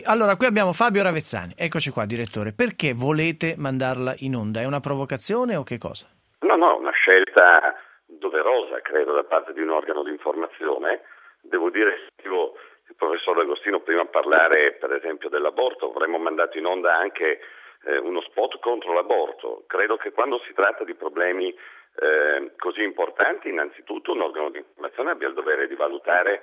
Allora, qui abbiamo Fabio Ravezzani. Eccoci qua, direttore. Perché volete mandarla in onda? È una provocazione o che cosa? No, una scelta doverosa, credo, da parte di un organo di informazione. Devo dire, il professor D'Agostino prima a parlare, per esempio, dell'aborto. Avremmo mandato in onda anche uno spot contro l'aborto. Credo che quando si tratta di problemi così importanti, innanzitutto un organo di informazione abbia il dovere di valutare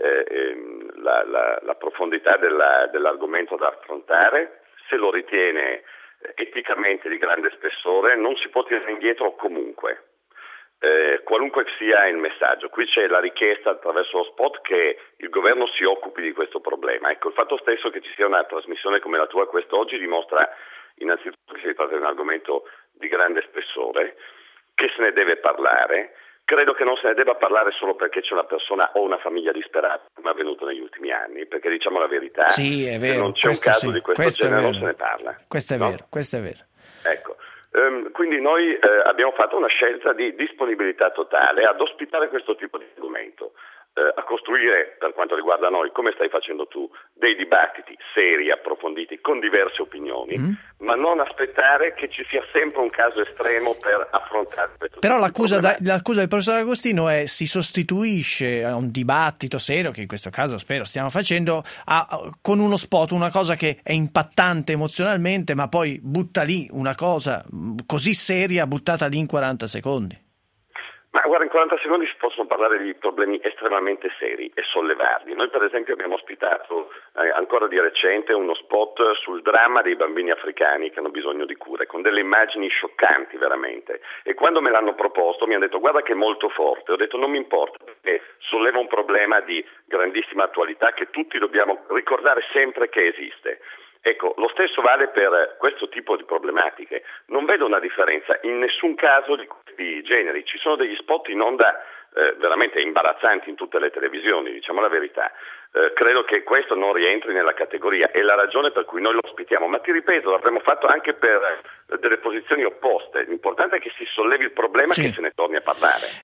la profondità dell'argomento da affrontare. Se lo ritiene eticamente di grande spessore, non si può tirare indietro comunque, qualunque sia il messaggio. Qui c'è la richiesta attraverso lo spot che il governo si occupi di questo problema. Ecco, il fatto stesso che ci sia una trasmissione come la tua quest'oggi dimostra innanzitutto che si tratta di un argomento di grande spessore, che se ne deve parlare. Credo che non se ne debba parlare solo perché c'è una persona o una famiglia disperata, come è avvenuto negli ultimi anni, perché diciamo la verità, sì, è vero, se non c'è un caso di questo genere non se ne parla. Questo è vero, questo è vero. Ecco, quindi noi abbiamo fatto una scelta di disponibilità totale ad ospitare questo tipo di argomento, a costruire, per quanto riguarda noi, come stai facendo tu, dei dibattiti seri, approfonditi, con diverse opinioni, ma non aspettare che ci sia sempre un caso estremo per affrontare questo. Però l'accusa del professor Agostino è si sostituisce a un dibattito serio, che in questo caso spero stiamo facendo, con uno spot, una cosa che è impattante emozionalmente, ma poi butta lì una cosa così seria, buttata lì in 40 secondi. Ma guarda, in 40 secondi si possono parlare di problemi estremamente seri e sollevarli. Noi per esempio abbiamo ospitato ancora di recente uno spot sul dramma dei bambini africani che hanno bisogno di cure, con delle immagini scioccanti veramente. E quando me l'hanno proposto mi hanno detto guarda che è molto forte. Ho detto non mi importa, perché solleva un problema di grandissima attualità che tutti dobbiamo ricordare sempre che esiste. Ecco, lo stesso vale per questo tipo di problematiche. Non vedo una differenza in nessun caso di questi generi. Ci sono degli spot in onda veramente imbarazzanti in tutte le televisioni, diciamo la verità. Credo che questo non rientri nella categoria, è la ragione per cui noi lo ospitiamo, ma ti ripeto, l'avremmo fatto anche per delle posizioni opposte. L'importante è che si sollevi il problema, sì, che se ne torni a parlare.